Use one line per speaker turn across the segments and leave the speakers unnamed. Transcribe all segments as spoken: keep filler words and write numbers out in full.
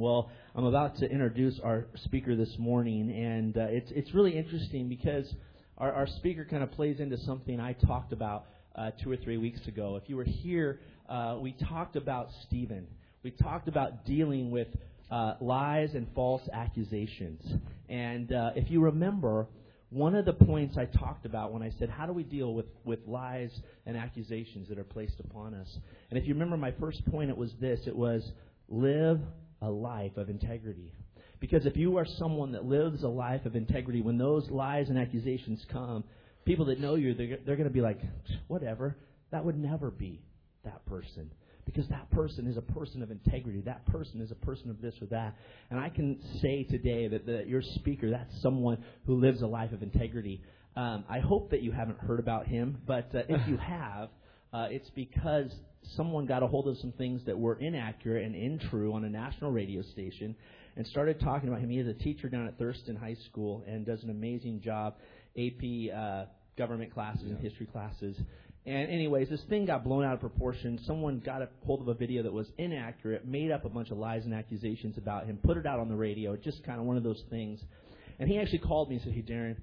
Well, I'm about to introduce our speaker this morning, and uh, it's it's really interesting because our, our speaker kind of plays into something I talked about uh, two or three weeks ago. If you were here, uh, we talked about Stephen. We talked about dealing with uh, lies and false accusations. And uh, if you remember, one of the points I talked about when I said, how do we deal with, with lies and accusations that are placed upon us? And if you remember my first point, it was this. It was live a life of integrity. Because if you are someone that lives a life of integrity, when those lies and accusations come, people that know you, they're, they're going to be like, whatever, that would never be that person. Because that person is a person of integrity. That person is a person of this or that. And I can say today that the, your speaker, that's someone who lives a life of integrity. Um, I hope that you haven't heard about him, but uh, if you have, uh, it's because someone got a hold of some things that were inaccurate and untrue on a national radio station and started talking about him. He is a teacher down at Thurston High School and does an amazing job, A P uh, government classes and history classes. And anyways, this thing got blown out of proportion. Someone got a hold of a video that was inaccurate, made up a bunch of lies and accusations about him, put it out on the radio, just kind of one of those things. And he actually called me and said, hey, Darren,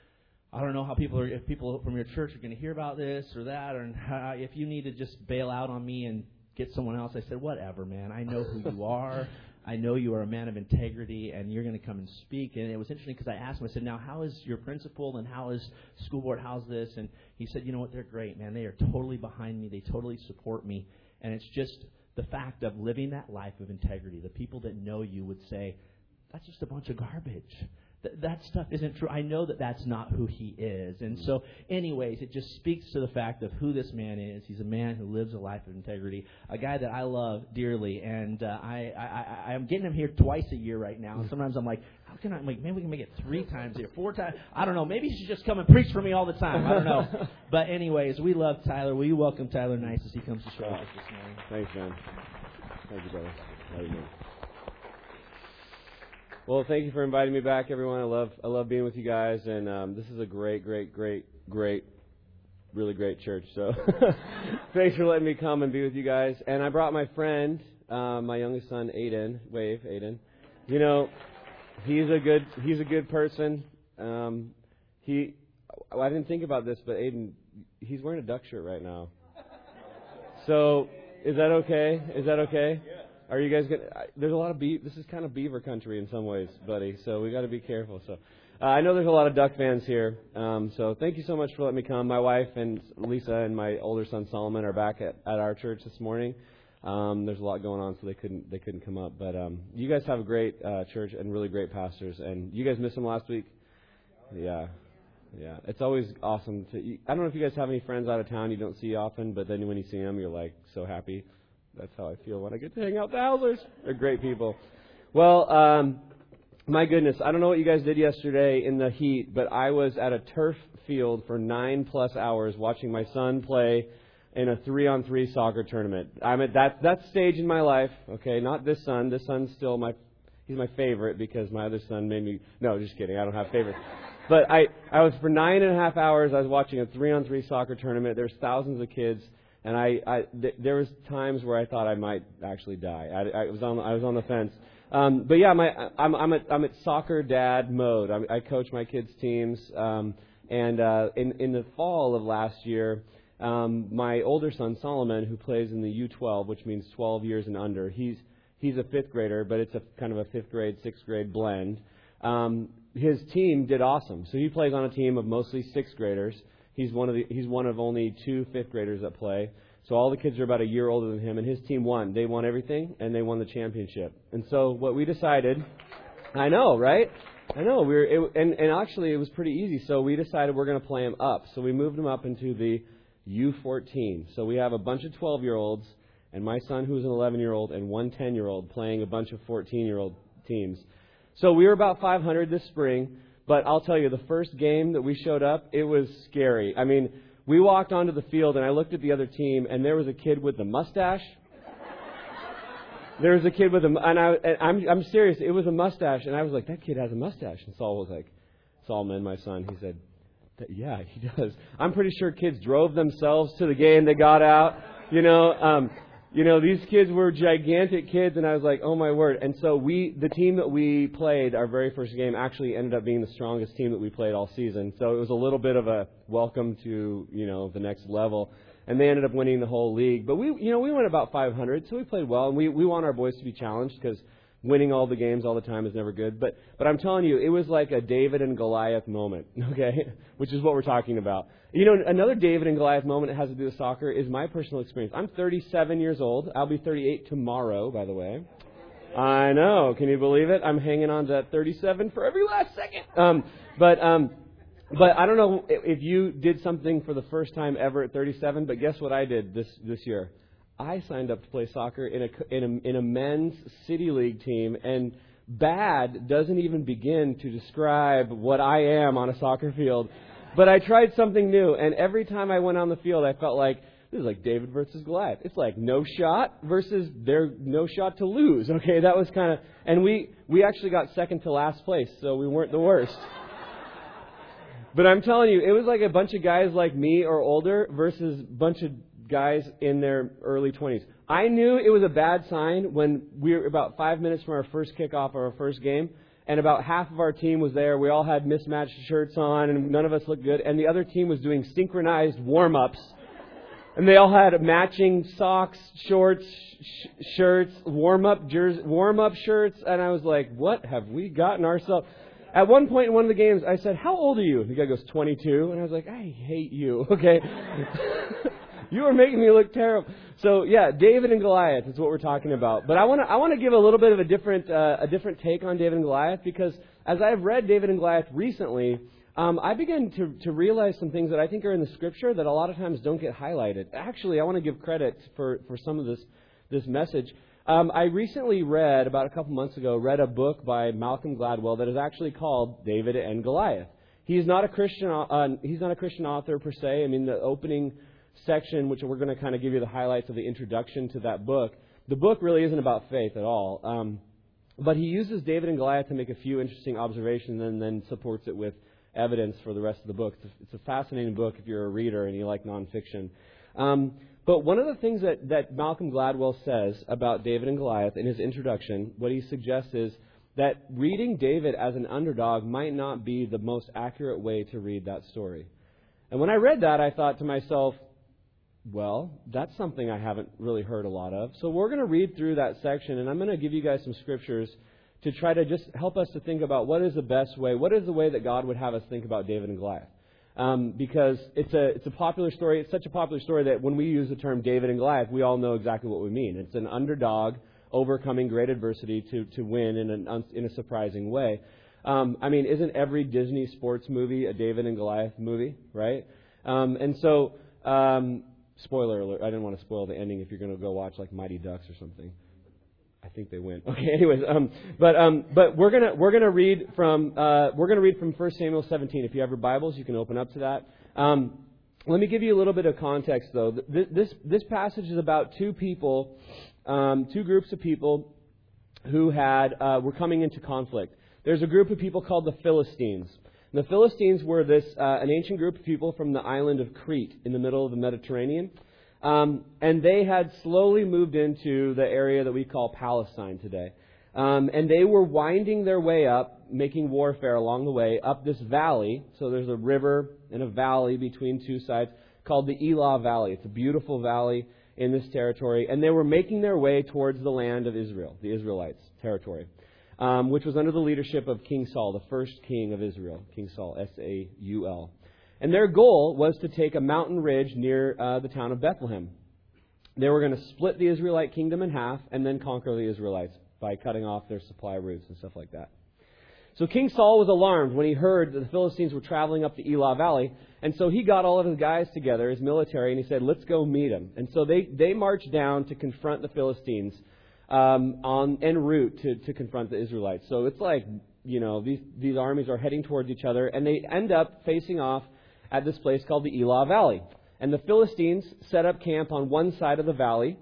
I don't know how people are, if people from your church are going to hear about this or that, or how, if you need to just bail out on me and get someone else. I said, whatever, man. I know who you are. I know you are a man of integrity, and you're going to come and speak. And it was interesting because I asked him, I said, now, how is your principal, and how is school board, how's this? And he said, you know what, they're great, man. They are totally behind me. They totally support me. And it's just the fact of living that life of integrity. The people that know you would say, that's just a bunch of garbage. Th- that stuff isn't true. I know that that's not who he is. And so, anyways, it just speaks to the fact of who this man is. He's a man who lives a life of integrity, a guy that I love dearly. And uh, I, I, I, I'm getting him here twice a year right now. And sometimes I'm like, how can I, I'm like, maybe we can make it three times a year, four times. I don't know. Maybe he should just come and preach for me all the time. I don't know. But anyways, we love Tyler. Will you welcome Tyler Nice as he comes to show us this morning?
Thanks, man. Thank you, brother. How you doing? Well, thank you for inviting me back, everyone. I love I love being with you guys, and um, this is a great, great, great, great, really great church. So thanks for letting me come and be with you guys. And I brought my friend, uh, my youngest son, Aiden. Wave, Aiden. You know, he's a good he's a good person. Um, he I didn't think about this, but Aiden, he's wearing a duck shirt right now. So is that okay? Is that okay? Yeah. Are you guys gonna? There's a lot of be. This is kind of beaver country in some ways, buddy. So we got to be careful. So uh, I know there's a lot of duck fans here. Um, so thank you so much for letting me come. My wife and Lisa and my older son Solomon are back at, at our church this morning. Um, there's a lot going on, so they couldn't they couldn't come up. But um, you guys have a great uh, church and really great pastors. And you guys missed them last week. Yeah, yeah. It's always awesome to. I don't know if you guys have any friends out of town you don't see often, but then when you see them, you're like so happy. That's how I feel when I get to hang out with the Howlers. They're great people. Well, um, my goodness, I don't know what you guys did yesterday in the heat, but I was at a turf field for nine plus hours watching my son play in a three-on-three soccer tournament. I'm at that that stage in my life. Okay, not this son. This son's still my he's my favorite because my other son made me. No, just kidding. I don't have favorites. But I I was for nine and a half hours. I was watching a three-on-three soccer tournament. There's thousands of kids. And I, I th- there was times where I thought I might actually die. I, I was on, I was on the fence. Um, but yeah, my, I'm, I'm at, I'm at soccer dad mode. I, I coach my kids' teams. Um, and uh, in, in the fall of last year, um, my older son Solomon, who plays in the U twelve, which means twelve years and under, he's he's a fifth grader, but it's a kind of a fifth grade, sixth grade blend. Um, his team did awesome. So he plays on a team of mostly sixth graders. He's one of the he's one of only two fifth graders that play. So all the kids are about a year older than him, and his team won. They won everything, and they won the championship. And so what we decided, I know, right? I know. We were, it, and and actually it was pretty easy. So we decided we're going to play him up. So we moved him up into the U fourteen. So we have a bunch of twelve-year-olds, and my son, who's an eleven-year-old, and one ten-year-old playing a bunch of fourteen-year-old teams. So we were about five hundred this spring. But I'll tell you, the first game that we showed up, it was scary. I mean, we walked onto the field, and I looked at the other team, and there was a kid with a mustache. There was a kid with a, and, I, and I'm, I'm serious, it was a mustache. And I was like, that kid has a mustache. And Saul was like, Solomon, my son, he said, yeah, he does. I'm pretty sure kids drove themselves to the game. They got out, you know. Um, You know, these kids were gigantic kids, and I was like, oh my word. And so we, the team that we played, our very first game, actually ended up being the strongest team that we played all season. So it was a little bit of a welcome to, you know, the next level. And they ended up winning the whole league. But we, you know, we went about five hundred, so we played well. And we, we want our boys to be challenged because winning all the games all the time is never good. But, but I'm telling you, it was like a David and Goliath moment, okay, which is what we're talking about. You know, another David and Goliath moment that has to do with soccer is my personal experience. I'm thirty-seven years old. I'll be thirty-eight tomorrow, by the way. I know. Can you believe it? I'm hanging on to that thirty-seven for every last second. Um, but um, but I don't know if you did something for the first time ever at thirty-seven, but guess what I did this, this year? I signed up to play soccer in a, in a, in a men's city league team, and bad doesn't even begin to describe what I am on a soccer field. But I tried something new, and every time I went on the field, I felt like, this is like David versus Goliath. It's like no shot versus their no shot to lose. Okay, that was kind of, and we, we actually got second to last place, so we weren't the worst. But I'm telling you, it was like a bunch of guys like me or older versus a bunch of guys in their early twenties. I knew it was a bad sign when we were about five minutes from our first kickoff of our first game, and about half of our team was there. We all had mismatched shirts on, and none of us looked good. And the other team was doing synchronized warm-ups. And they all had matching socks, shorts, sh- shirts, warm-up jersey, warm-up shirts. And I was like, what have we gotten ourselves? At one point in one of the games, I said, how old are you? And the guy goes, twenty-two. And I was like, I hate you, okay? You are making me look terrible. So yeah, David and Goliath is what we're talking about. But I want to I want to give a little bit of a different uh, a different take on David and Goliath, because as I've read David and Goliath recently, um, I began to to realize some things that I think are in the Scripture that a lot of times don't get highlighted. Actually, I want to give credit for for some of this this message. Um, I recently read about a couple months ago read a book by Malcolm Gladwell that is actually called David and Goliath. He's not a Christian. Uh, he's not a Christian author per se. I mean, the opening section, which we're going to kind of give you the highlights of the introduction to that book, the book really isn't about faith at all. Um, but he uses David and Goliath to make a few interesting observations and then supports it with evidence for the rest of the book. It's a, it's a fascinating book if you're a reader and you like nonfiction. Um, but one of the things that, that Malcolm Gladwell says about David and Goliath in his introduction, what he suggests is that reading David as an underdog might not be the most accurate way to read that story. And when I read that, I thought to myself, well, that's something I haven't really heard a lot of. So we're going to read through that section, and I'm going to give you guys some scriptures to try to just help us to think about what is the best way, what is the way that God would have us think about David and Goliath. Um, because it's a it's a popular story. It's such a popular story that when we use the term David and Goliath, we all know exactly what we mean. It's an underdog overcoming great adversity to, to win in, an, in a surprising way. Um, I mean, isn't every Disney sports movie a David and Goliath movie, right? Um, and so... Um, Spoiler alert, I didn't want to spoil the ending if you're going to go watch like Mighty Ducks or something. I think they win. Okay, anyways, um, but um, but we're gonna we're gonna read from uh, we're gonna read from First Samuel seventeen. If you have your Bibles, you can open up to that. Um, let me give you a little bit of context, though. This this passage is about two people, um, two groups of people who had uh, were coming into conflict. There's a group of people called the Philistines. The Philistines were this uh, an ancient group of people from the island of Crete in the middle of the Mediterranean. Um, and they had slowly moved into the area that we call Palestine today. Um, and they were winding their way up, making warfare along the way, up this valley. So there's a river and a valley between two sides called the Elah Valley. It's a beautiful valley in this territory. And they were making their way towards the land of Israel, the Israelites' territory. Um, which was under the leadership of King Saul, the first king of Israel, King Saul, S A U L. And their goal was to take a mountain ridge near uh, the town of Bethlehem. They were going to split the Israelite kingdom in half and then conquer the Israelites by cutting off their supply routes and stuff like that. So King Saul was alarmed when he heard that the Philistines were traveling up the Elah Valley. And so he got all of his guys together, his military, and he said, let's go meet them. And so they, they marched down to confront the Philistines Um, on en route to, to confront the Israelites. So it's like, you know, these, these armies are heading towards each other, and they end up facing off at this place called the Elah Valley. And the Philistines set up camp on one side of the valley,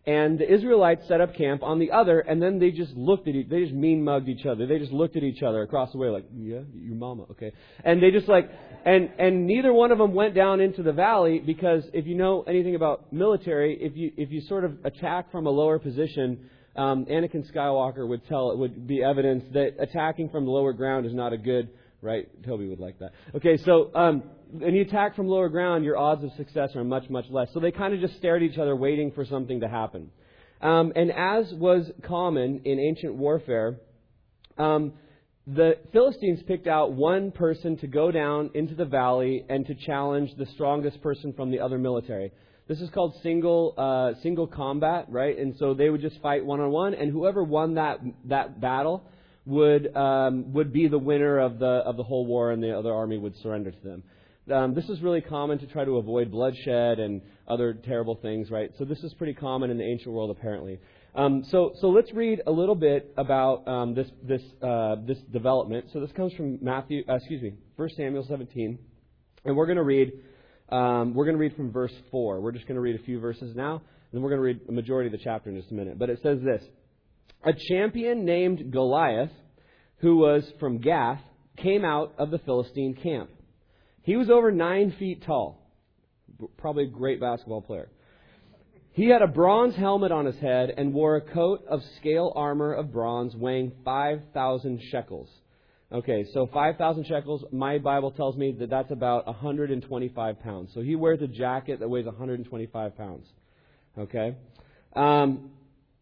And the Israelites set up camp on the other, and then they just looked at each, they just mean mugged each other. They just looked at each other across the way like, yeah, your mama, okay. And they just like, and, and neither one of them went down into the valley, because if you know anything about military, if you, if you sort of attack from a lower position, um, Anakin Skywalker would tell, it would be evidence that attacking from the lower ground is not a good, right? Toby would like that. Okay, so, um, when you attack from lower ground, your odds of success are much, much less. So they kind of just stared at each other waiting for something to happen. Um, and as was common in ancient warfare, um, the Philistines picked out one person to go down into the valley and to challenge the strongest person from the other military. This is called single uh, single combat, right? And so they would just fight one-on-one, and whoever won that that battle would um, would be the winner of the of the whole war, and the other army would surrender to them. Um, this is really common to try to avoid bloodshed and other terrible things, right? So this is pretty common in the ancient world, apparently. Um, so, so let's read a little bit about um, this this uh, this development. So this comes from Matthew, uh, excuse me, First Samuel seventeen, and we're going to read um, we're going to read from verse four. We're just going to read a few verses now, and then we're going to read a majority of the chapter in just a minute. But it says this: a champion named Goliath, who was from Gath, came out of the Philistine camp. He was over nine feet tall, probably a great basketball player. He had a bronze helmet on his head and wore a coat of scale armor of bronze weighing five thousand shekels. Okay, so five thousand shekels, my Bible tells me that that's about one hundred twenty-five pounds. So he wears a jacket that weighs one hundred twenty-five pounds. Okay? Um,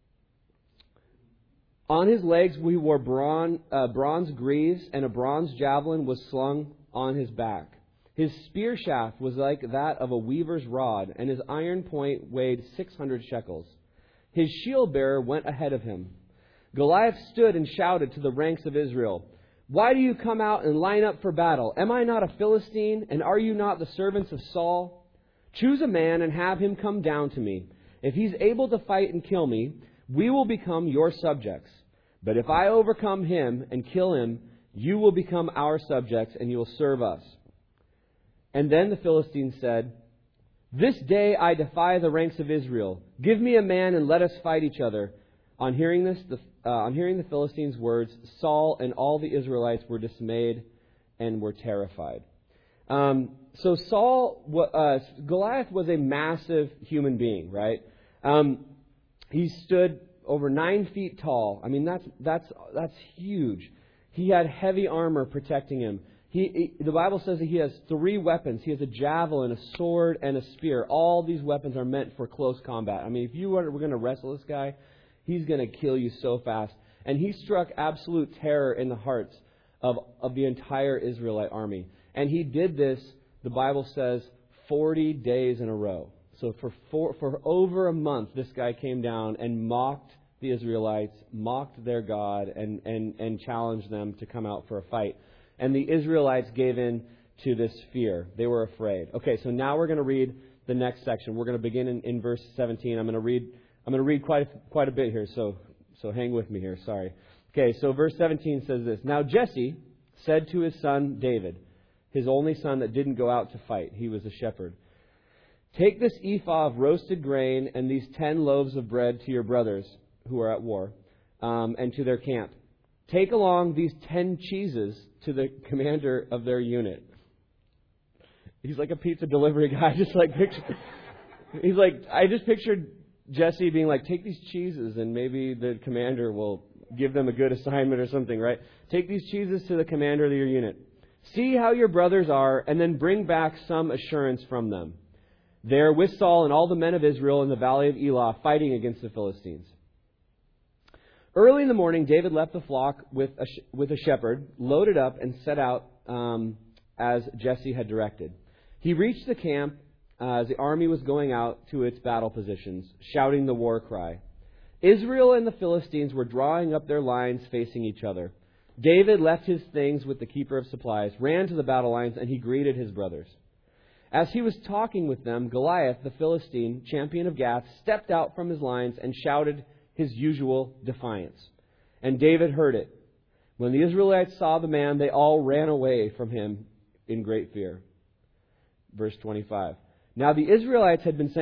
on his legs, we wore bronze, uh, bronze greaves, and a bronze javelin was slung on his back. His spear shaft was like that of a weaver's rod, and his iron point weighed six hundred shekels. His shield bearer went ahead of him. Goliath stood and shouted to the ranks of Israel, "Why do you come out and line up for battle? Am I not a Philistine, and are you not the servants of Saul? Choose a man and have him come down to me. If he's able to fight and kill me, we will become your subjects. But if I overcome him and kill him, you will become our subjects, and you will serve us." And then the Philistines said, "This day I defy the ranks of Israel. Give me a man and let us fight each other." On hearing this, the, uh, on hearing the Philistines' words, Saul and all the Israelites were dismayed and were terrified. Um, so Saul, uh, Goliath was a massive human being, right? Um, he stood over nine feet tall. I mean, that's that's that's huge. He had heavy armor protecting him. He, he, the Bible says that he has three weapons. He has a javelin, a sword, and a spear. All these weapons are meant for close combat. I mean, if you were, were going to wrestle this guy, he's going to kill you so fast. And he struck absolute terror in the hearts of, of the entire Israelite army. And he did this, the Bible says, forty days in a row. So for four, for over a month, this guy came down and mocked the Israelites, mocked their God, and, and, and challenged them to come out for a fight. And the Israelites gave in to this fear. They were afraid. Okay, so now we're going to read the next section. We're going to begin in, in verse seventeen. I'm going to read. I'm going to read quite a, quite a bit here. So so hang with me here. Sorry. Okay, so verse seventeen says this: Now Jesse said to his son David, his only son that didn't go out to fight. He was a shepherd. "Take this ephah of roasted grain and these ten loaves of bread to your brothers who are at war, um, and to their camp. Take along these ten cheeses to the commander of their unit." He's like a pizza delivery guy. Just like picture. He's like, I just pictured Jesse being like, "Take these cheeses, and maybe the commander will give them a good assignment or something, right? Take these cheeses to the commander of your unit. See how your brothers are, and then bring back some assurance from them. They are with Saul and all the men of Israel in the valley of Elah, fighting against the Philistines." Early in the morning, David left the flock with a, sh- with a shepherd, loaded up, and set out um, as Jesse had directed. He reached the camp uh, as the army was going out to its battle positions, shouting the war cry. Israel and the Philistines were drawing up their lines facing each other. David left his things with the keeper of supplies, ran to the battle lines, and he greeted his brothers. As he was talking with them, Goliath, the Philistine, champion of Gath, stepped out from his lines and shouted his usual defiance. And David heard it. When the Israelites saw the man, they all ran away from him in great fear. Verse twenty-five. Now the Israelites had been saying,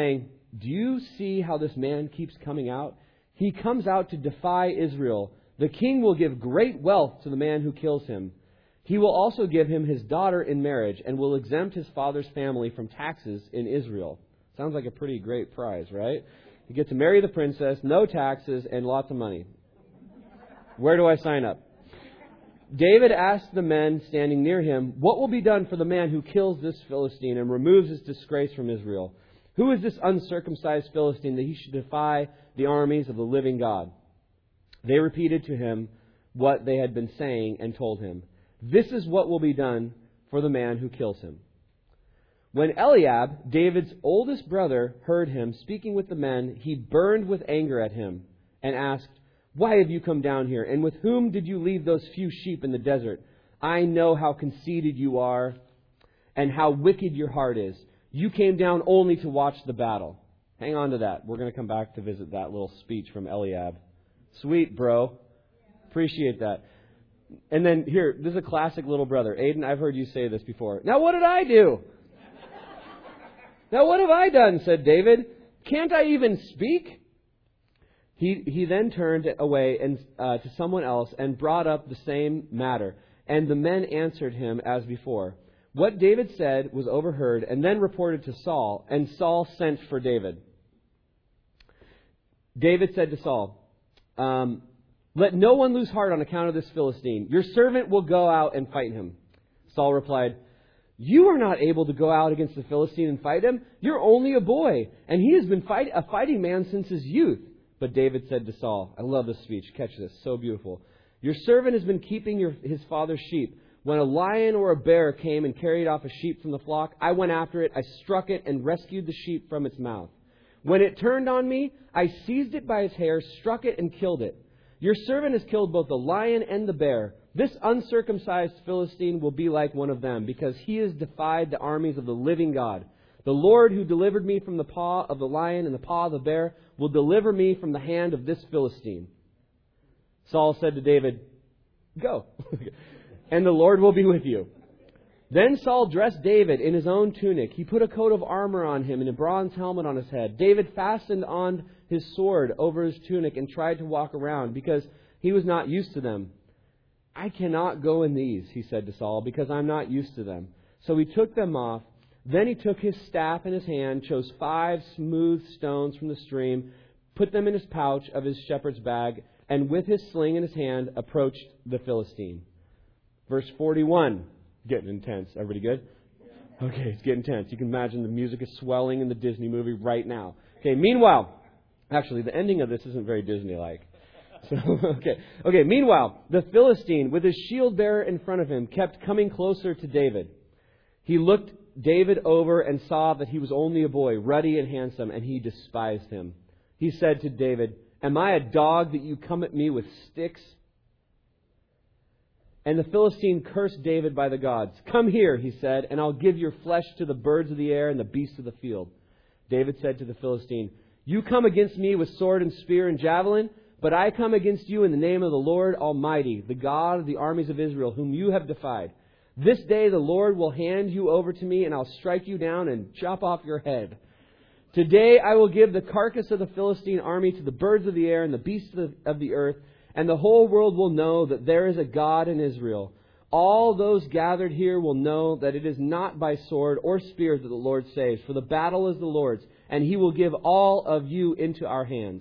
do you see how this man keeps coming out? He comes out to defy Israel. The king will give great wealth to the man who kills him. He will also give him his daughter in marriage and will exempt his father's family from taxes in Israel. Sounds like a pretty great prize, right? You get to marry the princess, no taxes, and lots of money. Where do I sign up? David asked the men standing near him, what will be done for the man who kills this Philistine and removes his disgrace from Israel? Who is this uncircumcised Philistine that he should defy the armies of the living God? They repeated to him what they had been saying and told him, this is what will be done for the man who kills him. When Eliab, David's oldest brother, heard him speaking with the men, he burned with anger at him and asked, why have you come down here? And with whom did you leave those few sheep in the desert? I know how conceited you are and how wicked your heart is. You came down only to watch the battle. Hang on to that. We're going to come back to visit that little speech from Eliab. Sweet, bro. Appreciate that. And then here, this is a classic little brother. Aiden, I've heard you say this before. Now what did I do? Now what have I done? Said David. Can't I even speak? He he then turned away and uh, to someone else and brought up the same matter. And the men answered him as before. What David said was overheard and then reported to Saul. And Saul sent for David. David said to Saul, um, let no one lose heart on account of this Philistine. Your servant will go out and fight him. Saul replied, you are not able to go out against the Philistine and fight him. You're only a boy, and he has been fight, a fighting man since his youth. But David said to Saul, I love this speech. Catch this. So beautiful. Your servant has been keeping your, his father's sheep. When a lion or a bear came and carried off a sheep from the flock, I went after it. I struck it and rescued the sheep from its mouth. When it turned on me, I seized it by its hair, struck it, and killed it. Your servant has killed both the lion and the bear. This uncircumcised Philistine will be like one of them, because he has defied the armies of the living God. The Lord who delivered me from the paw of the lion and the paw of the bear will deliver me from the hand of this Philistine. Saul said to David, go, and the Lord will be with you. Then Saul dressed David in his own tunic. He put a coat of armor on him and a bronze helmet on his head. David fastened on his sword over his tunic and tried to walk around because he was not used to them. I cannot go in these, he said to Saul, because I'm not used to them. So he took them off. Then he took his staff in his hand, chose five smooth stones from the stream, put them in his pouch of his shepherd's bag, and with his sling in his hand approached the Philistine. Verse forty-one. Getting intense. Everybody good? Okay, it's getting intense. You can imagine the music is swelling in the Disney movie right now. Okay, meanwhile, actually the ending of this isn't very Disney-like. So, okay. Okay, meanwhile, the Philistine, with his shield bearer in front of him, kept coming closer to David. He looked David over and saw that he was only a boy, ruddy and handsome, and he despised him. He said to David, am I a dog that you come at me with sticks? And the Philistine cursed David by the gods. Come here, he said, and I'll give your flesh to the birds of the air and the beasts of the field. David said to the Philistine, you come against me with sword and spear and javelin, but I come against you in the name of the Lord Almighty, the God of the armies of Israel, whom you have defied. This day the Lord will hand you over to me, and I'll strike you down and chop off your head. Today I will give the carcass of the Philistine army to the birds of the air and the beasts of the, of the earth, and the whole world will know that there is a God in Israel. All those gathered here will know that it is not by sword or spear that the Lord saves, for the battle is the Lord's, and He will give all of you into our hands.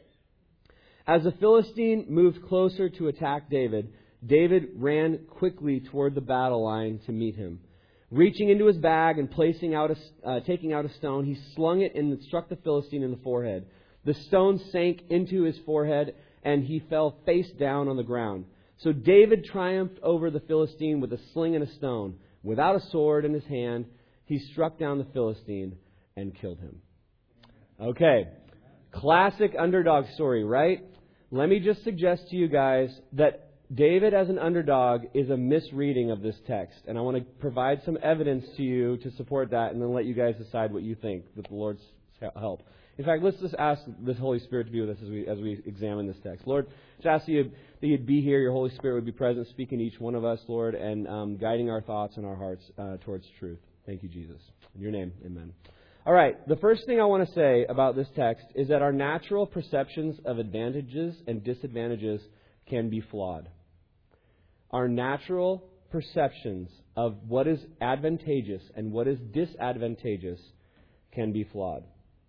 As the Philistine moved closer to attack David, David ran quickly toward the battle line to meet him. Reaching into his bag and placing out a, uh, taking out a stone, he slung it and struck the Philistine in the forehead. The stone sank into his forehead, and he fell face down on the ground. So David triumphed over the Philistine with a sling and a stone. Without a sword in his hand, he struck down the Philistine and killed him. Okay, classic underdog story, right? Let me just suggest to you guys that David as an underdog is a misreading of this text. And I want to provide some evidence to you to support that, and then let you guys decide what you think with the Lord's help. In fact, let's just ask the Holy Spirit to be with us as we as we examine this text. Lord, just ask you that you'd be here, your Holy Spirit would be present, speaking to each one of us, Lord, and um, guiding our thoughts and our hearts uh, towards truth. Thank you, Jesus. In your name, amen. All right, the first thing I want to say about this text is that our natural perceptions of advantages and disadvantages can be flawed. Our natural perceptions of what is advantageous and what is disadvantageous can be flawed.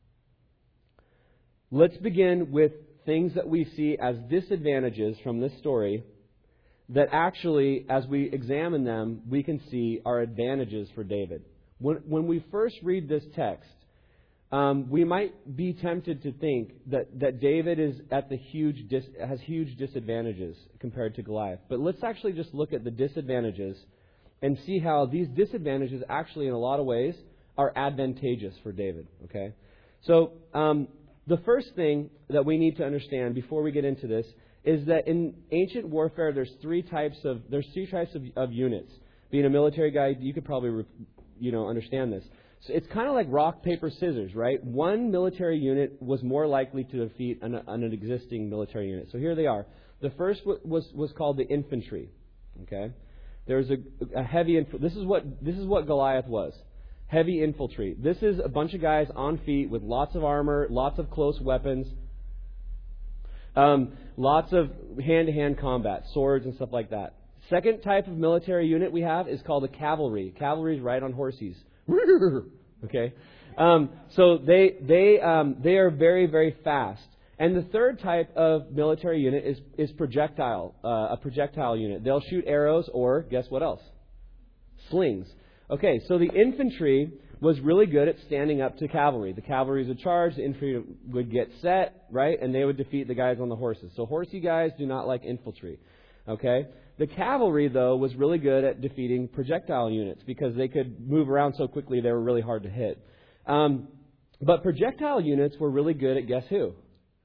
Let's begin with things that we see as disadvantages from this story that actually, as we examine them, we can see are advantages for David. When, when we first read this text, um, we might be tempted to think that, that David is at the huge dis, has huge disadvantages compared to Goliath. But let's actually just look at the disadvantages and see how these disadvantages actually, in a lot of ways, are advantageous for David. Okay, so um, the first thing that we need to understand before we get into this is that in ancient warfare, there's three types of there's three types of, of units. Being a military guy, you could probably you know understand this. So it's kind of like rock, paper, scissors, right? One military unit was more likely to defeat an, an existing military unit. So here they are. The first was was called the infantry. Okay, there's a, a heavy. Inf- this is what this is what Goliath was. Heavy infantry. This is a bunch of guys on feet with lots of armor, lots of close weapons, um, lots of hand-to-hand combat, swords and stuff like that. Second type of military unit we have is called the cavalry. Cavalry is right on horses. Okay, um, so they they um, they are very very fast. And the third type of military unit is is projectile uh, a projectile unit. They'll shoot arrows or guess what else? Slings. Okay, so the infantry was really good at standing up to cavalry. The cavalry would charge, the infantry would get set, right, and they would defeat the guys on the horses. So horsey guys do not like infantry. Okay, the cavalry though was really good at defeating projectile units because they could move around so quickly they were really hard to hit. Um, but projectile units were really good at guess who?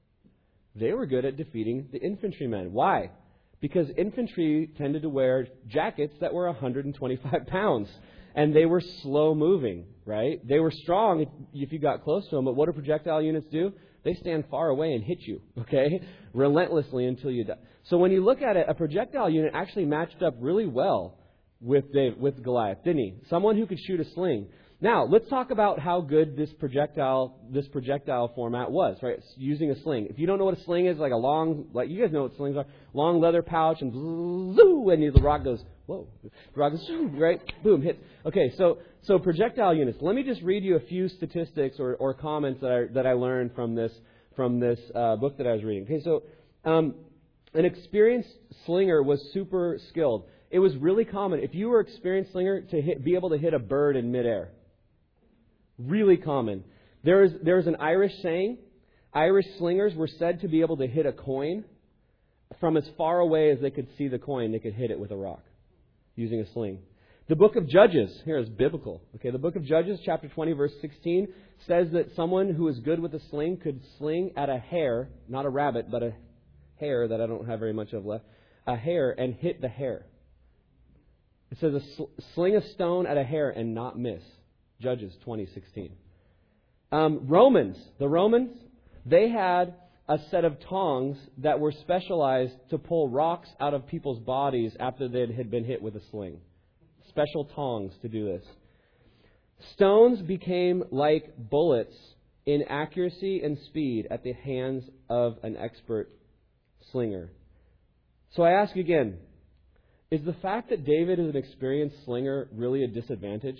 They were good at defeating the infantrymen. Why? Because infantry tended to wear jackets that were one hundred twenty-five pounds. And they were slow moving, right? They were strong if, if you got close to them. But what do projectile units do? They stand far away and hit you, okay? Relentlessly until you die. So when you look at it, a projectile unit actually matched up really well with Dave, with Goliath, didn't he? Someone who could shoot a sling. Now, let's talk about how good this projectile this projectile format was, right? It's using a sling. If you don't know what a sling is, like a long, like you guys know what slings are, long leather pouch and zoo, and the rock goes, whoa, the rock goes, right? Boom, hit. Okay, so so projectile units. Let me just read you a few statistics or, or comments that I that I learned from this from this uh, book that I was reading. Okay, so um, an experienced slinger was super skilled. It was really common if you were an experienced slinger to hit, be able to hit a bird in midair. Really common. There is there is an Irish saying. Irish slingers were said to be able to hit a coin from as far away as they could see the coin. They could hit it with a rock using a sling. The book of Judges, here is biblical. Okay, the book of Judges, chapter twenty, verse sixteen, says that someone who is good with a sling could sling at a hare, not a rabbit, but a hare that I don't have very much of left, a hare and hit the hare. It says a sl- sling a stone at a hare and not miss. Judges twenty sixteen. Um, Romans, the Romans, they had a set of tongs that were specialized to pull rocks out of people's bodies after they had been hit with a sling. Special tongs to do this. Stones became like bullets in accuracy and speed at the hands of an expert slinger. So I ask again, is the fact that David is an experienced slinger really a disadvantage?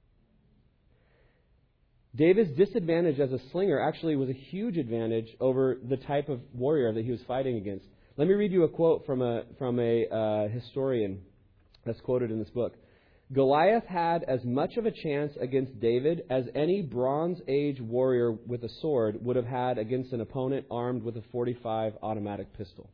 David's disadvantage as a slinger actually was a huge advantage over the type of warrior that he was fighting against. Let me read you a quote from a from a uh, historian that's quoted in this book. Goliath had as much of a chance against David as any Bronze Age warrior with a sword would have had against an opponent armed with a forty-five automatic pistol.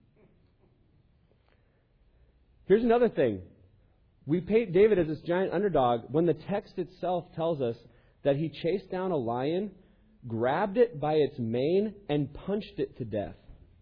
Here's another thing. We paint David as this giant underdog when the text itself tells us that he chased down a lion, grabbed it by its mane, and punched it to death.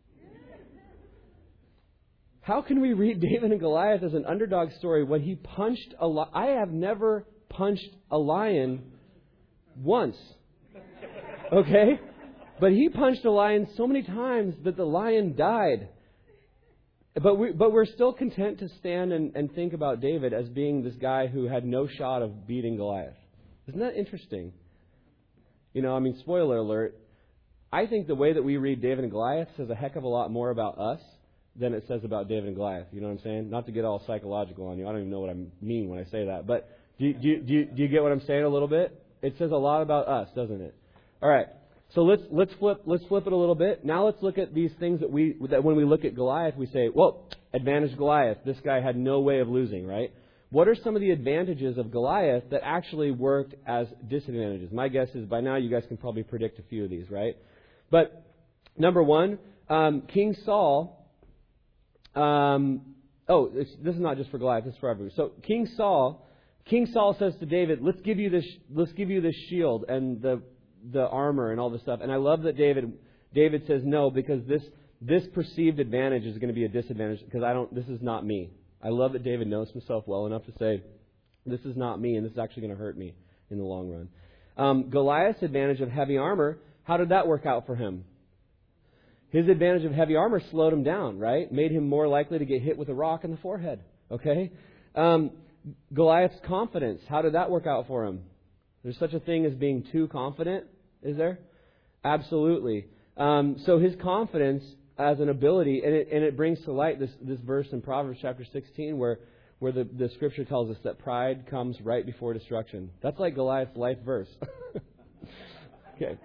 How can we read David and Goliath as an underdog story when he punched a lion? I have never punched a lion once. Okay? But he punched a lion so many times that the lion died. But, we, but we're still content to stand and, and think about David as being this guy who had no shot of beating Goliath. Isn't that interesting? You know, I mean, spoiler alert, I think the way that we read David and Goliath says a heck of a lot more about us than it says about David and Goliath. You know what I'm saying? Not to get all psychological on you. I don't even know what I mean when I say that. But do you, do you, do you, do you get what I'm saying a little bit? It says a lot about us, doesn't it? All right. So let's let's flip let's flip it a little bit. Now let's look at these things that we that when we look at Goliath, we say, well, advantage Goliath. This guy had no way of losing, right? What are some of the advantages of Goliath that actually worked as disadvantages? My guess is by now you guys can probably predict a few of these, right? But number one, um, King Saul. Um, oh, this, this is not just for Goliath. This is for everyone. So King Saul, King Saul says to David, "Let's give you this. Let's give you this shield and the the armor and all this stuff." And I love that David David says no, because this this perceived advantage is going to be a disadvantage because I don't. This is not me. I love that David knows himself well enough to say, "This is not me, and this is actually going to hurt me in the long run." Um, Goliath's advantage of heavy armor. How did that work out for him? His advantage of heavy armor slowed him down, right? Made him more likely to get hit with a rock in the forehead. Okay. Um, Goliath's confidence. How did that work out for him? There's such a thing as being too confident, is there? Absolutely. Um, so his confidence as an ability, and it, and it brings to light this, this verse in Proverbs chapter sixteen where, where the, the scripture tells us that pride comes right before destruction. That's like Goliath's life verse. Okay.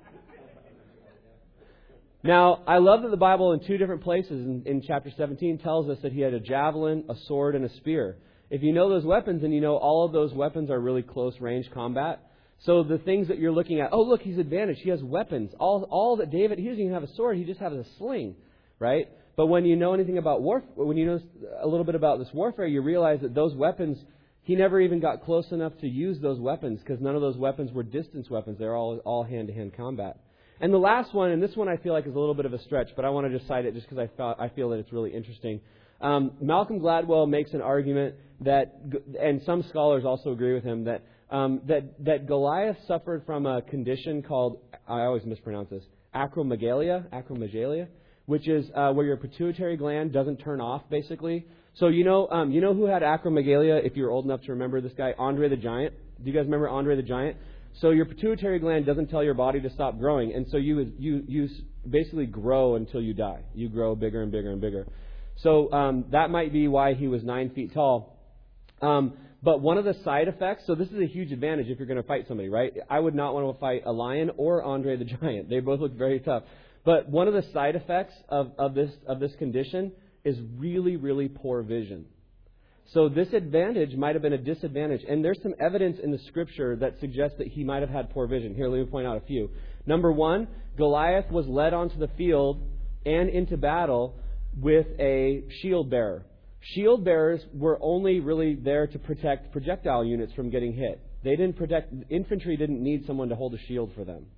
Now, I love that the Bible in two different places in, in chapter seventeen tells us that he had a javelin, a sword, and a spear. If you know those weapons, and you know all of those weapons are really close-range combat, so the things that you're looking at, oh, look, he's advantaged. He has weapons. All all that David, he doesn't even have a sword. He just has a sling, right? But when you know anything about warfare, when you know a little bit about this warfare, you realize that those weapons, he never even got close enough to use those weapons because none of those weapons were distance weapons. They're all all hand-to-hand combat. And the last one, and this one I feel like is a little bit of a stretch, but I want to just cite it just because I, felt, I feel that it's really interesting. Um, Malcolm Gladwell makes an argument that, and some scholars also agree with him, that um, that that Goliath suffered from a condition called, I always mispronounce this, acromegalia, acromegalia, which is uh, where your pituitary gland doesn't turn off, basically. So you know, um, you know who had acromegalia? If you're old enough to remember this guy, Andre the Giant. Do you guys remember Andre the Giant? So your pituitary gland doesn't tell your body to stop growing, and so you you you basically grow until you die. You grow bigger and bigger and bigger. So um, that might be why he was nine feet tall. Um, but one of the side effects, so this is a huge advantage if you're going to fight somebody, right? I would not want to fight a lion or Andre the Giant. They both look very tough. But one of the side effects of, of this of this condition is really, really poor vision. So this advantage might have been a disadvantage. And there's some evidence in the Scripture that suggests that he might have had poor vision. Here, let me point out a few. Number one, Goliath was led onto the field and into battle with a shield bearer. Shield bearers were only really there to protect projectile units from getting hit. They didn't protect, infantry didn't need someone to hold a shield for them.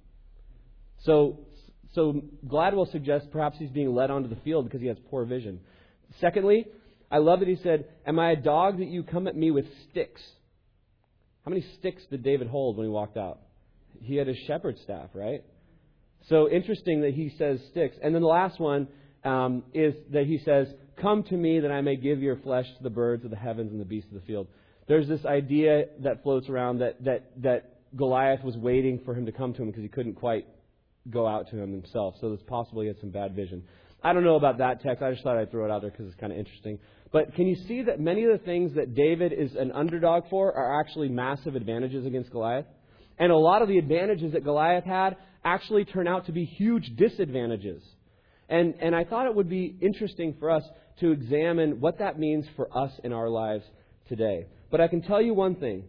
So, so Gladwell suggests perhaps he's being led onto the field because he has poor vision. Secondly, I love that he said, "Am I a dog that you come at me with sticks?" How many sticks did David hold when he walked out? He had his shepherd's staff, right? So interesting that he says sticks. And then the last one um, is that he says, "Come to me that I may give your flesh to the birds of the heavens and the beasts of the field." There's this idea that floats around that that, that Goliath was waiting for him to come to him because he couldn't quite go out to him himself. So it's possible he had some bad vision. I don't know about that text. I just thought I'd throw it out there because it's kind of interesting. But can you see that many of the things that David is an underdog for are actually massive advantages against Goliath? And a lot of the advantages that Goliath had actually turn out to be huge disadvantages. And, and I thought it would be interesting for us to examine what that means for us in our lives today. But I can tell you one thing.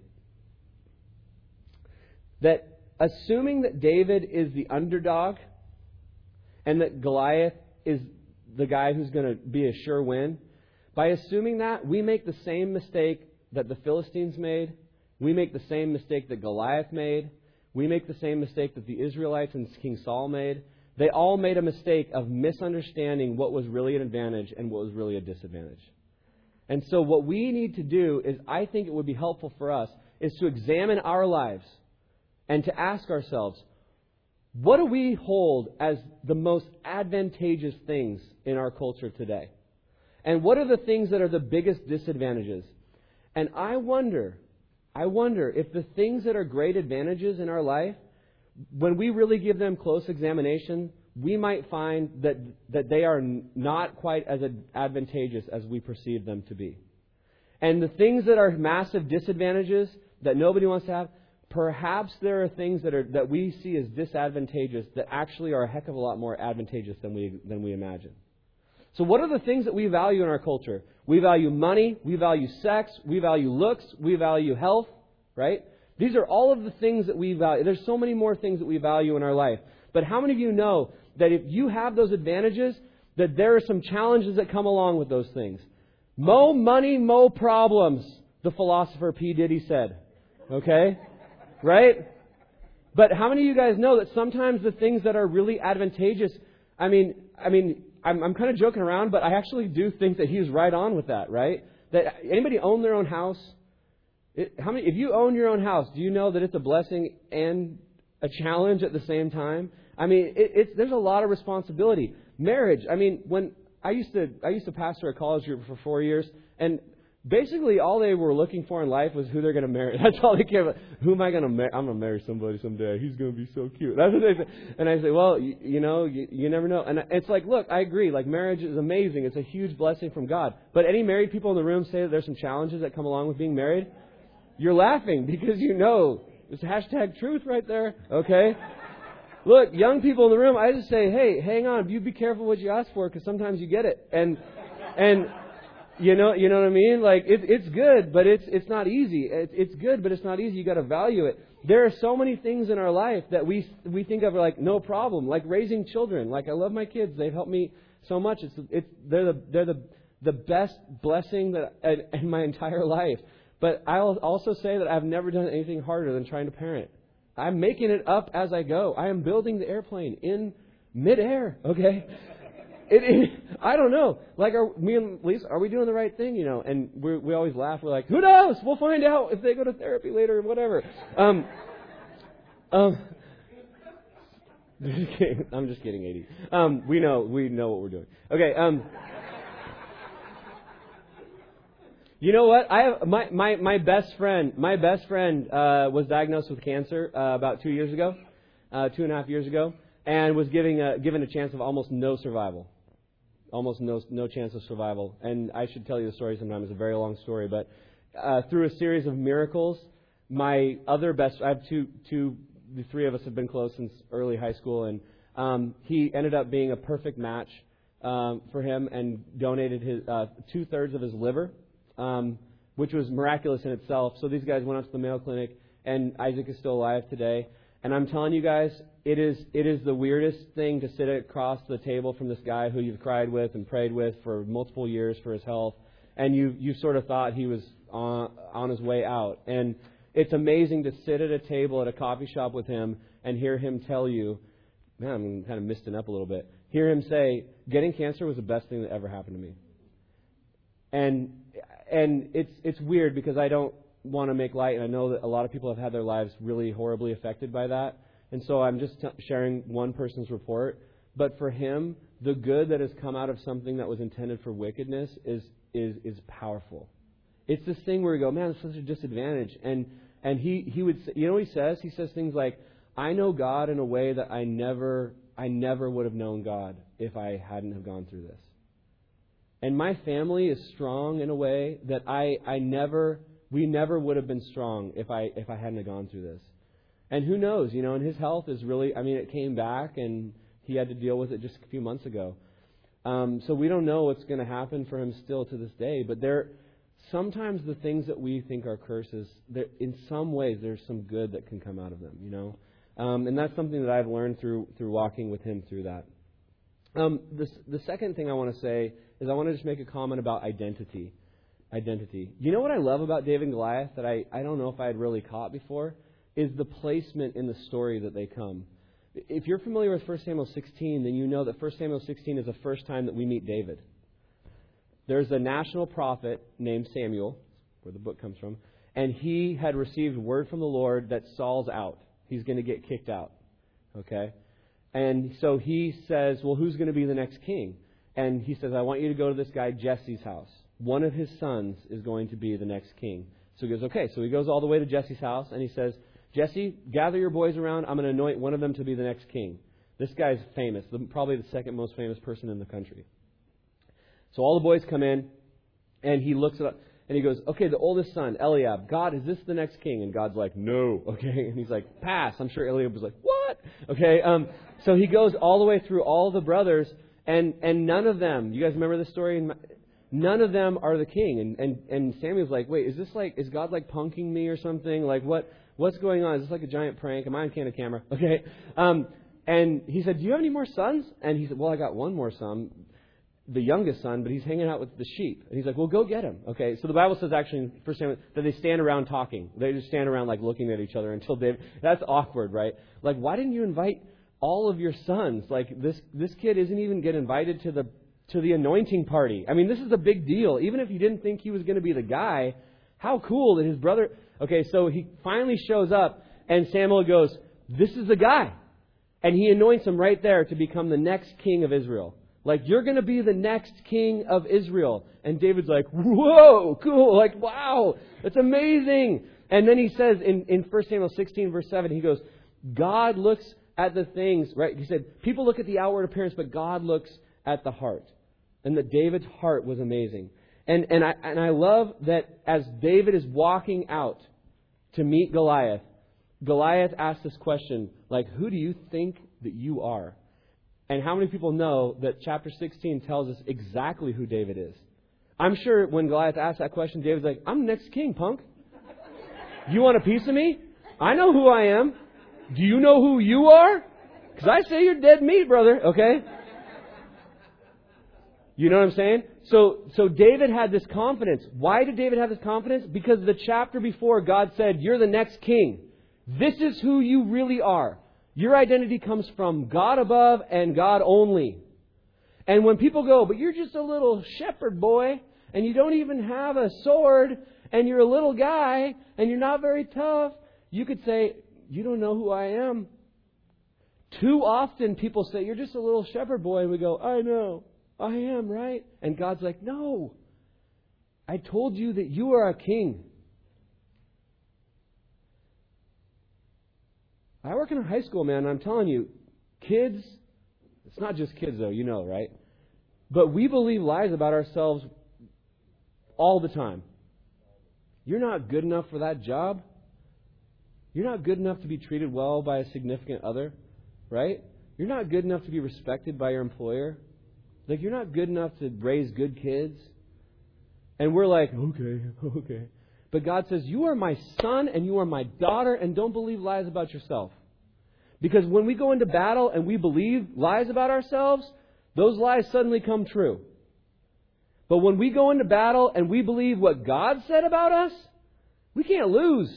That assuming that David is the underdog and that Goliath is the guy who's going to be a sure win, by assuming that, we make the same mistake that the Philistines made. We make the same mistake that Goliath made. We make the same mistake that the Israelites and King Saul made. They all made a mistake of misunderstanding what was really an advantage and what was really a disadvantage. And so what we need to do is, I think it would be helpful for us, is to examine our lives and to ask ourselves, what do we hold as the most advantageous things in our culture today? And what are the things that are the biggest disadvantages? And I wonder, I wonder if the things that are great advantages in our life when we really give them close examination, we might find that that they are not quite as advantageous as we perceive them to be. And the things that are massive disadvantages that nobody wants to have, perhaps there are things that are that we see as disadvantageous that actually are a heck of a lot more advantageous than we than we imagine. So what are the things that we value in our culture? We value money, we value sex, we value looks, we value health, right? These are all of the things that we value. There's so many more things that we value in our life. But how many of you know that if you have those advantages, that there are some challenges that come along with those things? Mo money, mo problems, the philosopher P. Diddy said. Okay? Right? But how many of you guys know that sometimes the things that are really advantageous, I mean, I mean, I'm, I'm kind of joking around, but I actually do think that he's right on with that, right? That anybody own their own house? It, how many? If you own your own house, do you know that it's a blessing and a challenge at the same time? I mean, it, it's there's a lot of responsibility. Marriage. I mean, when I used to I used to pastor a college group for four years, and basically all they were looking for in life was who they're going to marry. That's all they care about. Who am I going to marry? I'm going to marry somebody someday. He's going to be so cute. That's what they say. And I say, well, you, you know, you, you never know. And it's like, look, I agree. Like, marriage is amazing. It's a huge blessing from God. But any married people in the room say that there's some challenges that come along with being married? You're laughing because you know. It's hashtag truth right there. Okay? Look, young people in the room, I just say, hey, hang on. You be careful what you ask for because sometimes you get it. And, and, You know, you know what I mean? Like, it, it's good, but it's it's not easy. It, it's good, but it's not easy. You got to value it. There are so many things in our life that we we think of like no problem, like raising children. Like, I love my kids; they've helped me so much. It's it's they're the they're the the best blessing that in, in my entire life. But I'll also say that I've never done anything harder than trying to parent. I'm making it up as I go. I am building the airplane in midair. Okay. It, it, I don't know. Like, are me and Lisa, are we doing the right thing? You know, and we we always laugh. We're like, who knows? We'll find out if they go to therapy later or whatever. Um, um, just kidding. I'm just kidding, A D. Um, we know we know what we're doing. Okay. Um, you know what? I have my my my best friend. My best friend uh, was diagnosed with cancer uh, about two years ago, uh, two and a half years ago, and was giving a, given a chance of almost no survival. Almost no no chance of survival. And I should tell you the story sometime. It's a very long story. But uh, through a series of miracles, my other best, I have two, two, the three of us have been close since early high school. And um, he ended up being a perfect match um, for him and donated his uh, two-thirds of his liver, um, which was miraculous in itself. So these guys went out to the Mayo Clinic, and Isaac is still alive today. And I'm telling you guys, it is it is the weirdest thing to sit across the table from this guy who you've cried with and prayed with for multiple years for his health, and you you sort of thought he was on on his way out. And it's amazing to sit at a table at a coffee shop with him and hear him tell you, man, I'm kind of misting up a little bit. Hear him say, getting cancer was the best thing that ever happened to me. And and it's it's weird because I don't want to make light, and I know that a lot of people have had their lives really horribly affected by that. And so I'm just t- sharing one person's report. But for him, the good that has come out of something that was intended for wickedness is is is powerful. It's this thing where you go, man, it's such a disadvantage. And and he, he would say, you know what he says? He says things like, I know God in a way that I never I never would have known God if I hadn't have gone through this. And my family is strong in a way that I, I never we never would have been strong if I if I hadn't have gone through this. And who knows, you know, and his health is really, I mean, it came back and he had to deal with it just a few months ago. Um, so we don't know what's going to happen for him still to this day. But there, sometimes the things that we think are curses, in some ways there's some good that can come out of them, you know. Um, and that's something that I've learned through through walking with him through that. Um, the, the second thing I want to say is I want to just make a comment about identity. Identity. You know what I love about David and Goliath that I, I don't know if I had really caught before? Is the placement in the story that they come. If you're familiar with First Samuel sixteen, then you know that First Samuel sixteen is the first time that we meet David. There's a national prophet named Samuel, where the book comes from, and he had received word from the Lord that Saul's out. He's going to get kicked out. Okay? And so he says, well, who's going to be the next king? And he says, I want you to go to this guy Jesse's house. One of his sons is going to be the next king. So he goes, okay. So he goes all the way to Jesse's house, and he says, Jesse, gather your boys around. I'm going to anoint one of them to be the next king. This guy's famous, the, probably the second most famous person in the country. So all the boys come in, and he looks at and he goes, okay, the oldest son, Eliab, God, is this the next king? And God's like, no, okay? And he's like, pass. I'm sure Eliab was like, what? Okay, um, so he goes all the way through all the brothers, and, and none of them, you guys remember this story? None of them are the king. And, and, and Samuel's like, wait, is this like, is God like punking me or something? Like, what, what's going on? Is this like a giant prank? Am I on candid camera? Okay. Um, and he said, do you have any more sons? And he said, well, I got one more son, the youngest son, but he's hanging out with the sheep. And he's like, well, go get him. Okay. So the Bible says actually in First Samuel that they stand around talking. They just stand around like looking at each other until David, that's awkward, right? Like, why didn't you invite all of your sons? Like, this, this kid isn't even get invited to the, to the anointing party. I mean, this is a big deal. Even if you didn't think he was going to be the guy, how cool that his brother, okay, so he finally shows up and Samuel goes, this is the guy. And he anoints him right there to become the next king of Israel. Like, you're going to be the next king of Israel. And David's like, whoa, cool. Like, wow, that's amazing. And then he says in, in First Samuel sixteen, verse seven, he goes, God looks at the things, right? He said, people look at the outward appearance, but God looks at the heart. And that David's heart was amazing. And, and, I, and I love that as David is walking out to meet Goliath, Goliath asks this question, like, who do you think that you are? And how many people know that chapter sixteen tells us exactly who David is? I'm sure when Goliath asked that question, David's like, I'm the next king, punk. You want a piece of me? I know who I am. Do you know who you are? Because I say you're dead meat, brother, okay? You know what I'm saying? So, so David had this confidence. Why did David have this confidence? Because the chapter before, God said, you're the next king. This is who you really are. Your identity comes from God above and God only. And when people go, but you're just a little shepherd boy, and you don't even have a sword, and you're a little guy, and you're not very tough, you could say, you don't know who I am. Too often people say, you're just a little shepherd boy, and we go, I know, I am, right? And God's like, no, I told you that you are a king. I work in a high school, man, and I'm telling you, kids, it's not just kids though, you know, right? But we believe lies about ourselves all the time. You're not good enough for that job. You're not good enough to be treated well by a significant other, right? You're not good enough to be respected by your employer. Like, you're not good enough to raise good kids. And we're like, okay, okay. But God says, you are my son and you are my daughter, and don't believe lies about yourself. Because when we go into battle and we believe lies about ourselves, those lies suddenly come true. But when we go into battle and we believe what God said about us, we can't lose.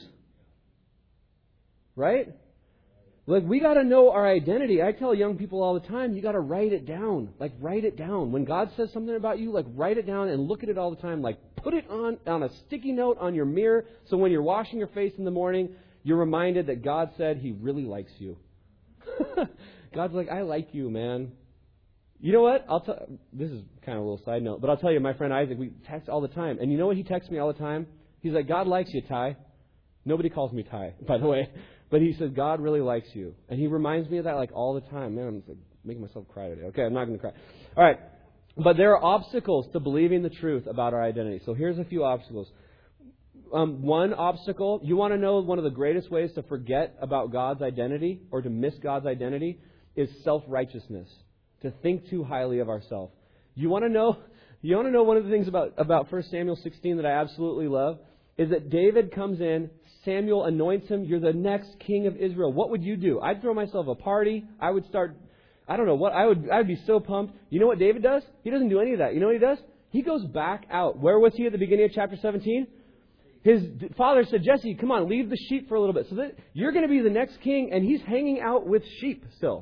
Right? Like, we got to know our identity. I tell young people all the time, you got to write it down. Like, write it down. When God says something about you, like, write it down and look at it all the time. Like, put it on, on a sticky note on your mirror, so when you're washing your face in the morning, you're reminded that God said He really likes you. God's like, I like you, man. You know what? I'll tell. This is kind of a little side note, but I'll tell you, my friend Isaac, we text all the time. And you know what he texts me all the time? He's like, God likes you, Ty. Nobody calls me Ty, by the way. But he says, God really likes you. And he reminds me of that like all the time. Man, I'm like making myself cry today. Okay, I'm not going to cry. All right. But there are obstacles to believing the truth about our identity. So here's a few obstacles. Um, one obstacle, you want to know one of the greatest ways to forget about God's identity or to miss God's identity is self-righteousness. To think too highly of ourselves. You want to know, you want to know one of the things about, about First Samuel sixteen that I absolutely love is that David comes in, Samuel anoints him, you're the next king of Israel. What would you do? I'd throw myself a party. I would start, I don't know what, I would, I would be so pumped. You know what David does? He doesn't do any of that. You know what he does? He goes back out. Where was he at the beginning of chapter seventeen? His father said, Jesse, come on, leave the sheep for a little bit. So that you're going to be the next king, and he's hanging out with sheep still.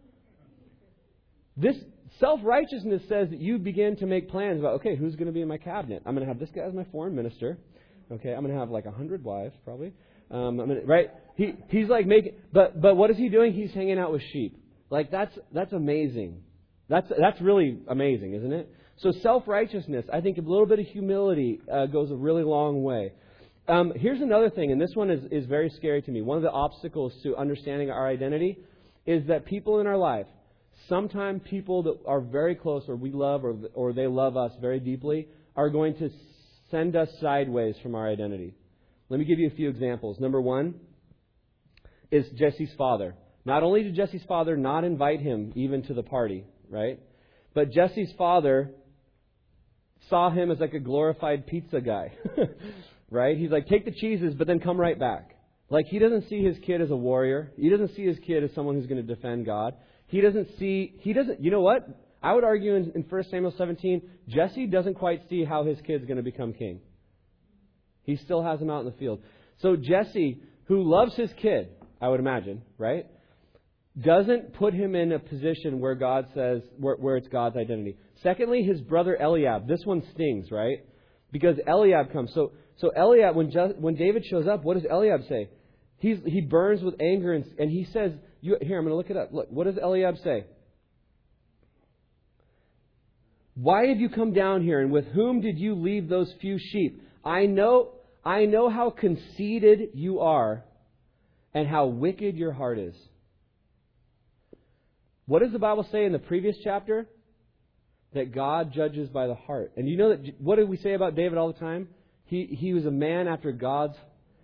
This self-righteousness says that you begin to make plans about, okay, who's going to be in my cabinet? I'm going to have this guy as my foreign minister. Okay, I'm going to have like a hundred wives, probably. Um, I'm gonna, right? He he's like making, but but what is he doing? He's hanging out with sheep. Like that's that's amazing. That's that's really amazing, isn't it? So self-righteousness, I think a little bit of humility uh, goes a really long way. Um, here's another thing, and this one is, is very scary to me. One of the obstacles to understanding our identity is that people in our life, sometimes people that are very close or we love or, or they love us very deeply, are going to send us sideways from our identity. Let me give you a few examples. Number one is Jesse's father. Not only did Jesse's father not invite him even to the party, right? But Jesse's father saw him as like a glorified pizza guy, right? He's like, take the cheeses, but then come right back. Like, he doesn't see his kid as a warrior. He doesn't see his kid as someone who's going to defend God. He doesn't see, he doesn't, you know what? I would argue in, in First Samuel seventeen, Jesse doesn't quite see how his kid's going to become king. He still has him out in the field. So Jesse, who loves his kid, I would imagine, right, doesn't put him in a position where God says, where, where it's God's identity. Secondly, his brother Eliab. This one stings, right? Because Eliab comes. So so Eliab, when Je- when David shows up, what does Eliab say? He's, he burns with anger and, and he says, you, here, I'm going to look it up. Look, what does Eliab say? Why have you come down here, and with whom did you leave those few sheep? I know, I know how conceited you are and how wicked your heart is. What does the Bible say in the previous chapter? That God judges by the heart. And you know that, what did we say about David all the time? He he was a man after God's.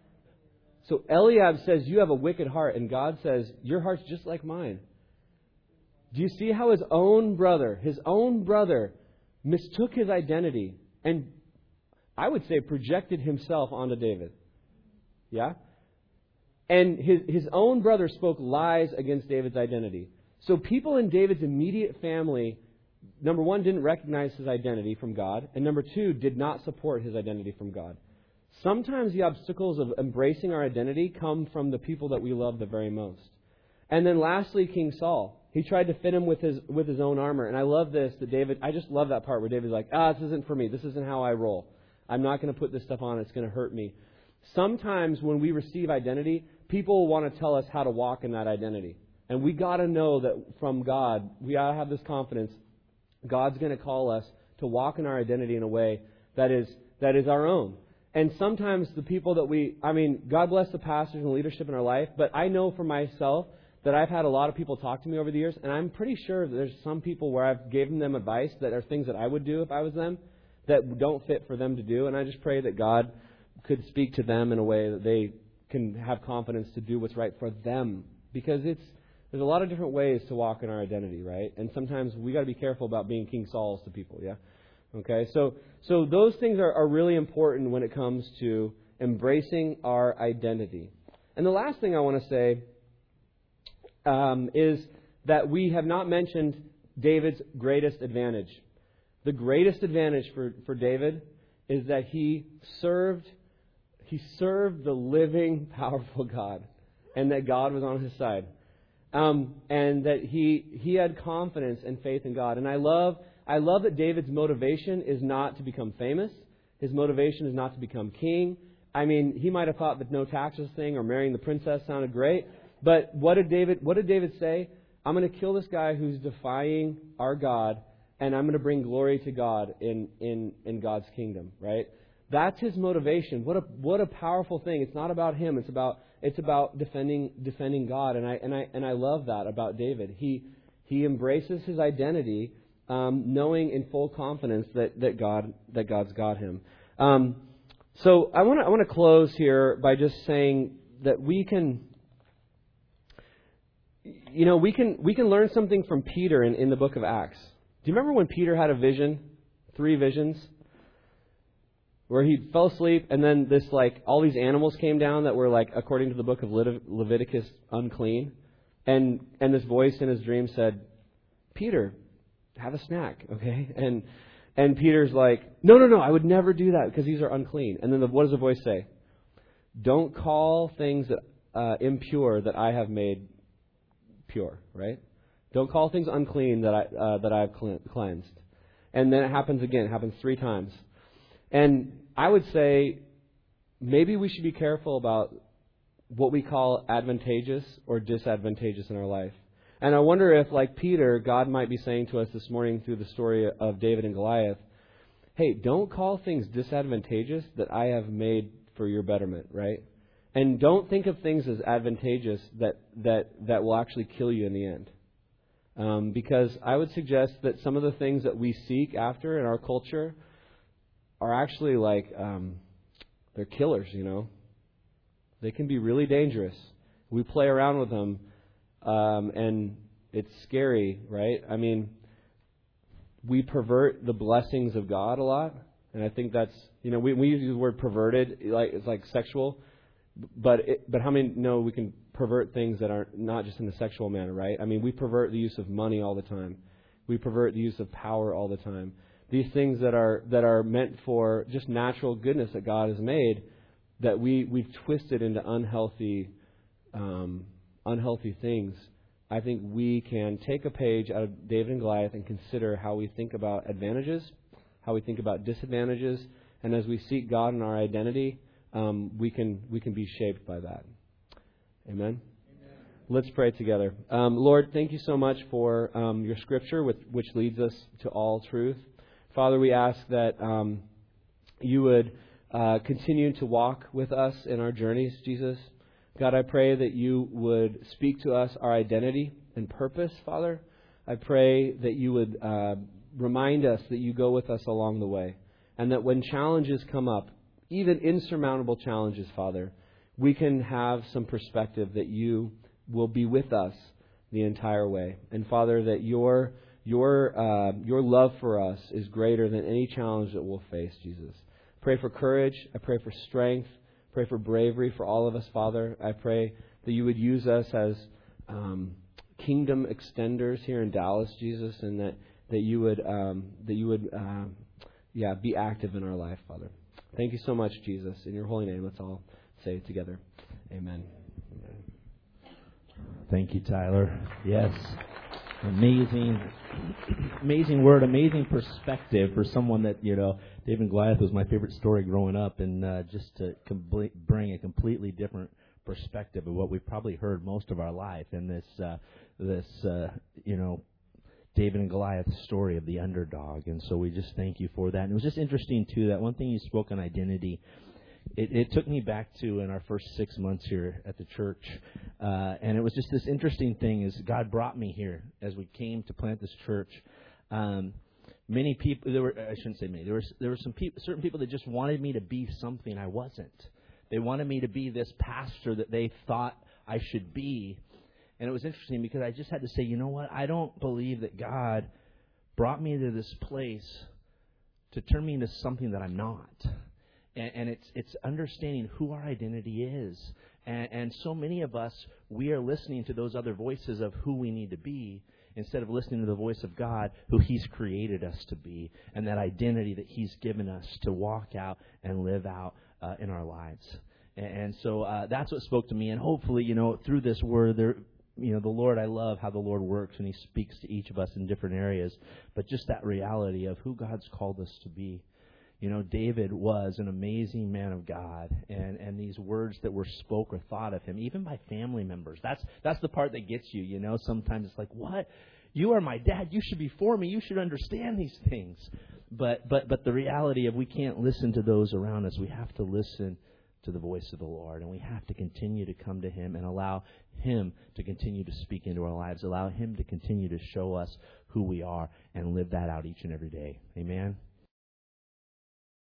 So Eliab says, you have a wicked heart. And God says, your heart's just like mine. Do you see how his own brother, his own brother mistook his identity and I would say projected himself onto David? Yeah? And his, his own brother spoke lies against David's identity. So people in David's immediate family, number one, didn't recognize his identity from God. And number two, did not support his identity from God. Sometimes the obstacles of embracing our identity come from the people that we love the very most. And then lastly, King Saul. He tried to fit him with his with his own armor. And I love this, that David, I just love that part where David's like, ah, this isn't for me. This isn't how I roll. I'm not going to put this stuff on. It's going to hurt me. Sometimes when we receive identity, people want to tell us how to walk in that identity. And we got to know that from God, we got to have this confidence. God's going to call us to walk in our identity in a way that is that is our own. And sometimes the people that we, I mean, God bless the pastors and leadership in our life, but I know for myself that I've had a lot of people talk to me over the years, and I'm pretty sure that there's some people where I've given them advice that are things that I would do if I was them that don't fit for them to do. And I just pray that God could speak to them in a way that they can have confidence to do what's right for them. Because it's there's a lot of different ways to walk in our identity, right? And sometimes we got to be careful about being King Sauls to people, yeah? Okay, so so those things are, are really important when it comes to embracing our identity. And the last thing I want to say um, is that we have not mentioned David's greatest advantage. The greatest advantage for, for David is that he served he served the living, powerful God, and that God was on his side. Um, and that he he had confidence and faith in God. And I love I love that David's motivation is not to become famous. His motivation is not to become king. I mean, he might have thought that no taxes thing or marrying the princess sounded great. But what did David what did David say? I'm going to kill this guy who's defying our God, and I'm going to bring glory to God in, in, in God's kingdom, right? That's his motivation. What a what a powerful thing. It's not about him. It's about It's about defending defending God, and I and I and I love that about David. He he embraces his identity, um, knowing in full confidence that, that God that God's got him. Um, so I want to I want to close here by just saying that we can, you know, we can we can learn something from Peter in, in the book of Acts. Do you remember when Peter had a vision, three visions? Where he fell asleep, and then this, like, all these animals came down that were, like, according to the book of Leviticus, unclean. And and this voice in his dream said, Peter, have a snack, okay? And and Peter's like, no, no, no, I would never do that because these are unclean. And then the, what does the voice say? Don't call things that, uh, impure that I have made pure, right? Don't call things unclean that I uh, that I have cleansed. And then it happens again. It happens three times. And I would say maybe we should be careful about what we call advantageous or disadvantageous in our life. And I wonder if, like Peter, God might be saying to us this morning through the story of David and Goliath, hey, don't call things disadvantageous that I have made for your betterment, right? And don't think of things as advantageous that, that, that will actually kill you in the end. Um, because I would suggest that some of the things that we seek after in our culture are actually like, um, they're killers, you know. They can be really dangerous. We play around with them, um, and it's scary, right? I mean, we pervert the blessings of God a lot, and I think that's, you know, we, we use the word perverted, like it's like sexual, but it, but how many know we can pervert things that are not just in the sexual manner, right? I mean, we pervert the use of money all the time. We pervert the use of power all the time. These things that are that are meant for just natural goodness that God has made, that we we've twisted into unhealthy, um, unhealthy things. I think we can take a page out of David and Goliath and consider how we think about advantages, how we think about disadvantages, and as we seek God in our identity, um, we can we can be shaped by that. Amen. Amen. Let's pray together. Um, Lord, thank you so much for um, your Scripture, with, which leads us to all truth. Father, we ask that um, you would uh, continue to walk with us in our journeys, Jesus. God, I pray that you would speak to us our identity and purpose, Father. I pray that you would uh, remind us that you go with us along the way, and that when challenges come up, even insurmountable challenges, Father, we can have some perspective that you will be with us the entire way. And Father, that your your uh, your love for us is greater than any challenge that we'll face, Jesus. Pray for courage. I pray for strength. Pray for bravery for all of us, Father. I pray that you would use us as um, kingdom extenders here in Dallas, Jesus, and that, that you would um, that you would uh, yeah be active in our life, Father. Thank you so much, Jesus. In your holy name, let's all say it together. Amen. Amen.
Thank you, Tyler. Yes. Amazing, amazing word, amazing perspective for someone that, you know, David and Goliath was my favorite story growing up, and uh, just to complete, bring a completely different perspective of what we've probably heard most of our life in this, uh, this, uh, you know, David and Goliath story of the underdog. And so we just thank you for that. And it was just interesting, too, that one thing you spoke on identity. It, it took me back to in our first six months here at the church, uh, and it was just this interesting thing is God brought me here as we came to plant this church. Um, many people, there were I shouldn't say many, there were there were some people, certain people that just wanted me to be something I wasn't. They wanted me to be this pastor that they thought I should be, and it was interesting because I just had to say, you know what, I don't believe that God brought me to this place to turn me into something that I'm not. And, and it's it's understanding who our identity is. And, and so many of us, we are listening to those other voices of who we need to be instead of listening to the voice of God, who He's created us to be, and that identity that He's given us to walk out and live out uh, in our lives. And, and so uh, that's what spoke to me. And hopefully, you know, through this word, there, you know, the Lord, I love how the Lord works, and He speaks to each of us in different areas. But just that reality of who God's called us to be. You know, David was an amazing man of God, and, and these words that were spoke or thought of him, even by family members. That's that's the part that gets you, you know. Sometimes it's like, what? You are my dad. You should be for me. You should understand these things. But but but the reality of we can't listen to those around us. We have to listen to the voice of the Lord, and we have to continue to come to Him and allow Him to continue to speak into our lives. Allow Him to continue to show us who we are and live that out each and every day. Amen.